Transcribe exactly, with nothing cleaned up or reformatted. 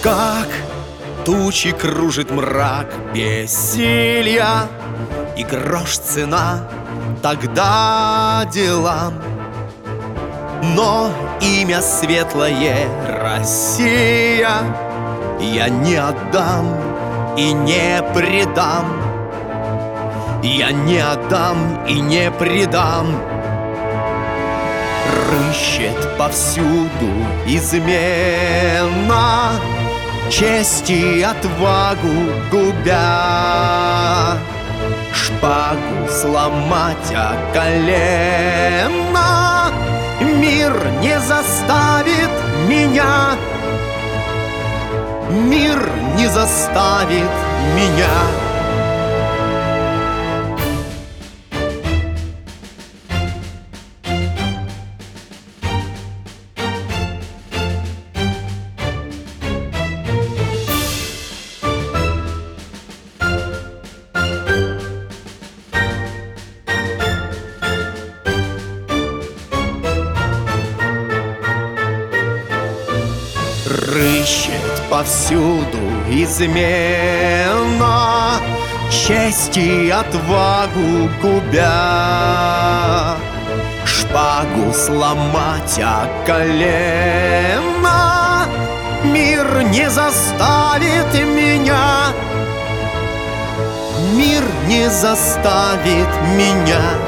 Как тучи кружит мрак бессилья, и грош цена тогда делам. Но имя светлое Россия я не отдам и не предам. Я не отдам и не предам. Рыщет повсюду измена, честь и отвагу губя. Шпагу сломать о колено мир не заставит меня. Мир не заставит меня. Рыщет повсюду измена, честь и отвагу губя. Шпагу сломать о колено мир не заставит меня. Мир не заставит меня.